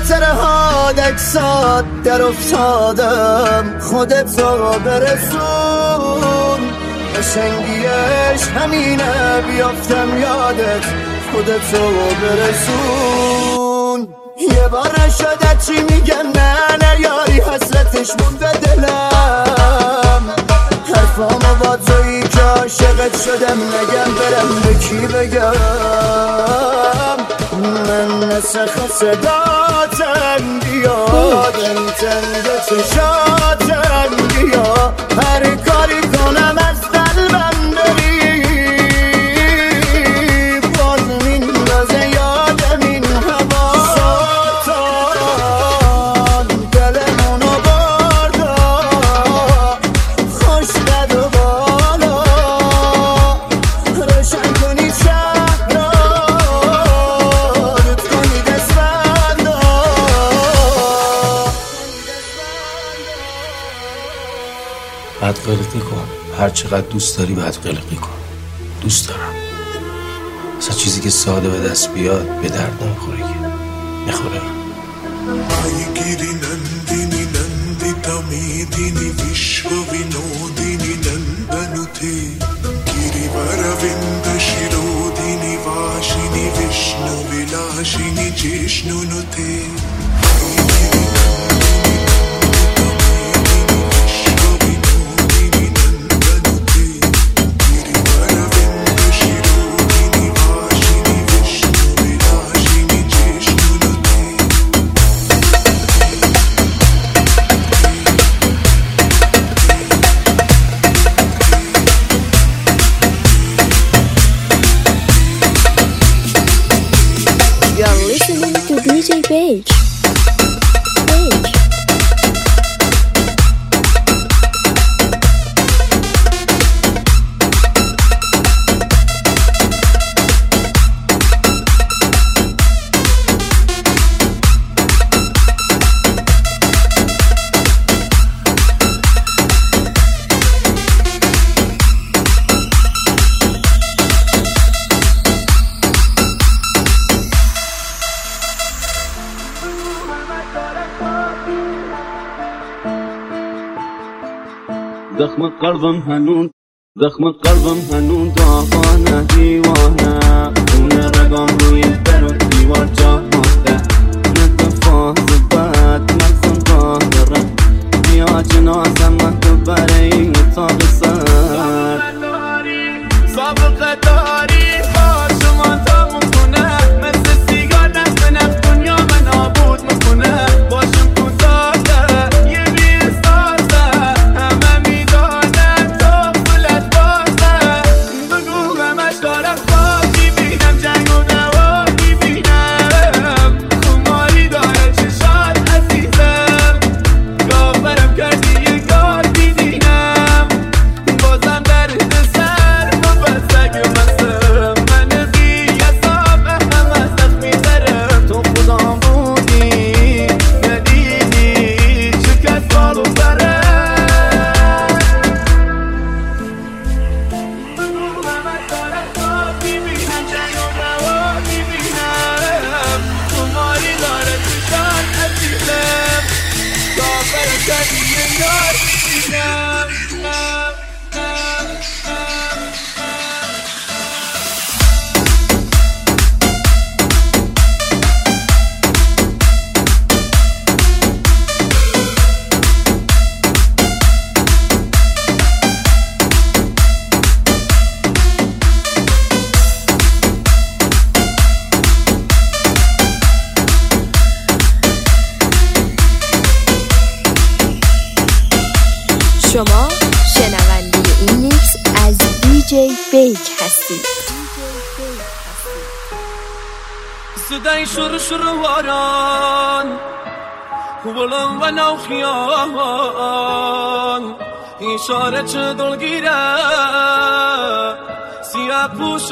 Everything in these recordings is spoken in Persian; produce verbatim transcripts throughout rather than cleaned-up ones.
خاطر ها دکسات در افتادم، خودت رو برسون. قشنگیش همینه بیافتم یادت، خودت رو برسون. یه بار نشده چی میگم نه نه یاری، حسرتش مونده دلم. حرفامو با تویی که عاشقت شدم، نگم برم به کی بگم. من نسخ صداتم بیا، دل تنگ چشاتم بیا. هر کاری کنم از قلبم بری، باز میندازه یادم این هوا. سلطان دلمونو بردا، خوش قد و بالا. روشن کنی شهر را، رد کنی دستبندا. بعد غلطی کن، هر چقدر دوست داری بعد غلطی کن. دوست دارم. اصلا چیزی که ساده به دست بیاد به درد نمیخوره که میخوره. Aigiri nandini nandita medini vishwa vinodini nandanute. Girivaravinda shirodini vashini vishnu vilashini jishnunute. D J Page. Page. زخم قلبم هنون زخم قلبم هنون داغانه دیوانه. خونه رگام روی در و دیوار جا مانده. نتفاز بد مغزم راه داره. بیا جنازم من تو برای اتاق سر. سابقه داری آسمان تموم کنه. مثل سیگار دست نف دنیا من نابود میکنه. باشم کوتاهه یه بیستازه. همه میدانم تو پولت بازه. بگو همش دارم خواب میبینم. جنگ و دوا میبینم. خماری داره چشات عزیزم. گاورم کردی یه گار دیدینم. بازم درد سر مبزگ مستم. من قیاسم هم از دست میزرم. تو خودم بودی ندیدی شکست بالو سرم. بگو همه دارم خواب میبینم. جنگ و دوا میبینم. خماری داره چشات عزیزم. گاورم کردی یه گار دیدینم. شما شنونده این میکس از دی جی بیک هستید. صدای شروع شروع واران بلند و نوخیان. اشاره چه دلگیره سیاه پوش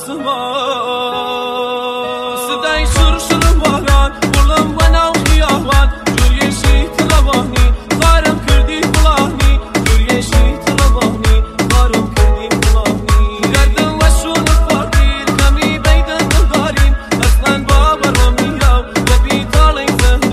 آسمان. صدای شروع شروع واران بلند و نوخیان. جوری شیط روانی غارم کردی فلانی. جوری شیط روانی غارم کردی فلانی. گردم و شون فقیر کمی بیدن داریم. اصلا باورم میاو و بیتالی زنده.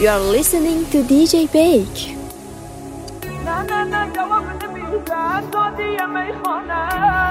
are listening to دی جی Bake. نه نه نه جواب نمیدن دادی میخانه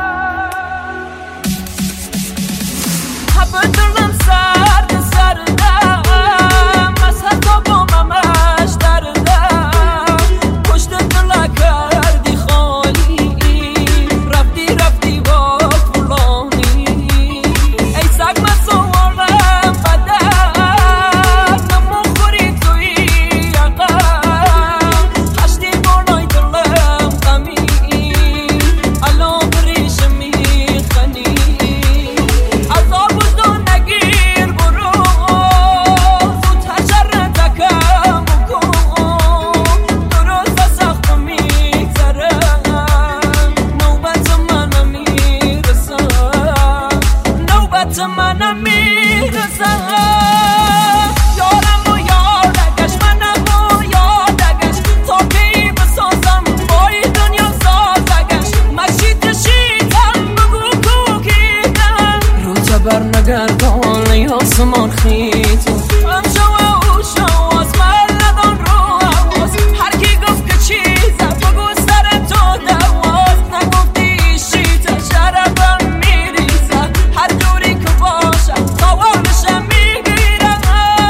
همه دلم سرد سردم از حتی با ممش دردم پشت دل کردی خالی رفتی رفتی با فلانی ای سگ من سوالم بدم نمو خوری توی یقم خشتی بالای دلم غمی الان بریش میخنی عذاب وجدان نگیر برو زود حشرتکم بکن درست سخت میگذرم نوبت منم میرسم نوبت منم میرسم یارم و یادگش منم و یادگش تا کی بسازم بای دنیا سازگش مشید شیدم بگو کوکیدم رو تبر نگردان ای آسمان خیتو هم شو او شو از من ندان رو حواس هر کی گفت که چیزه بگو سر تو دواز نگفتی شیطه شرفم میریزه هر جوری که باشم خوابشم میگیرم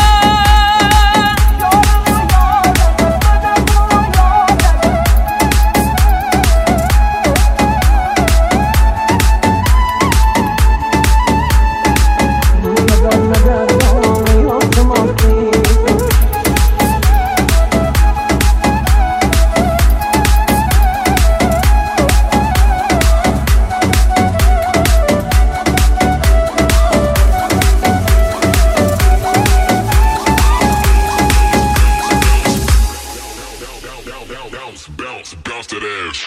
Bounce, bounce, bounce that ass.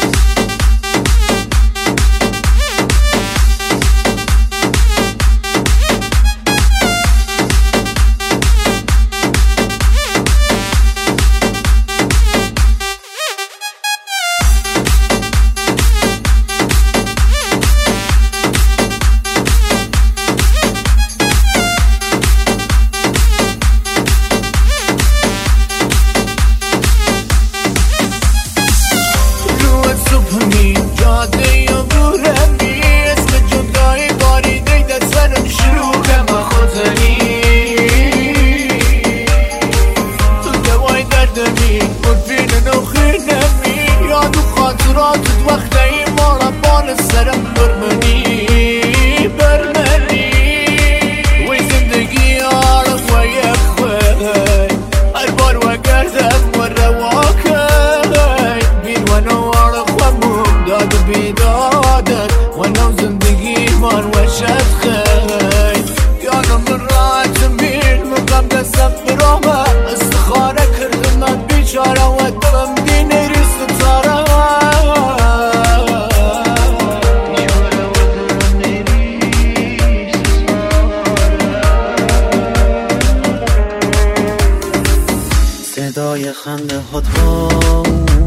صدای خنده هات ها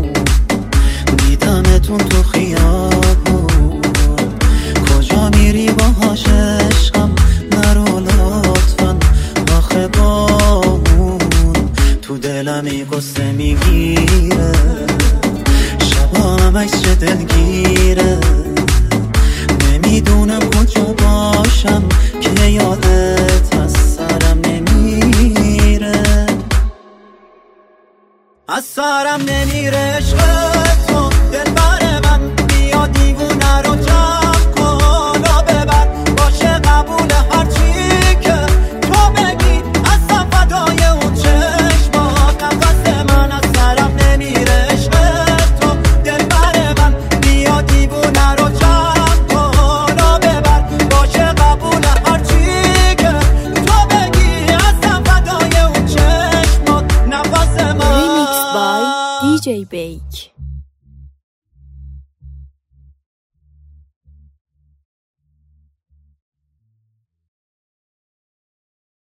دیدمتون تو خیابون کجا میری باهاش عشقم نرو لطفا آخه بامون تو دلمی قصه میگیره شبا همش چه دلگیره نمیدونم کجا باشم که یادت از سرم نمیره از سرم نمیره عشقت تو دلبر من بیا دیوونه رو جمع کن و ببر باشه قبول هرچی که تو بگی اصلا فدای اون چشمات نفس من از سرم نمیره عشقت تو دلبر من بیا دیوونه رو جمع کن و ببر باشه قبول هرچی که تو بگی اصلا فدای اون چشمات نفس من Remixed by دی جی Bake.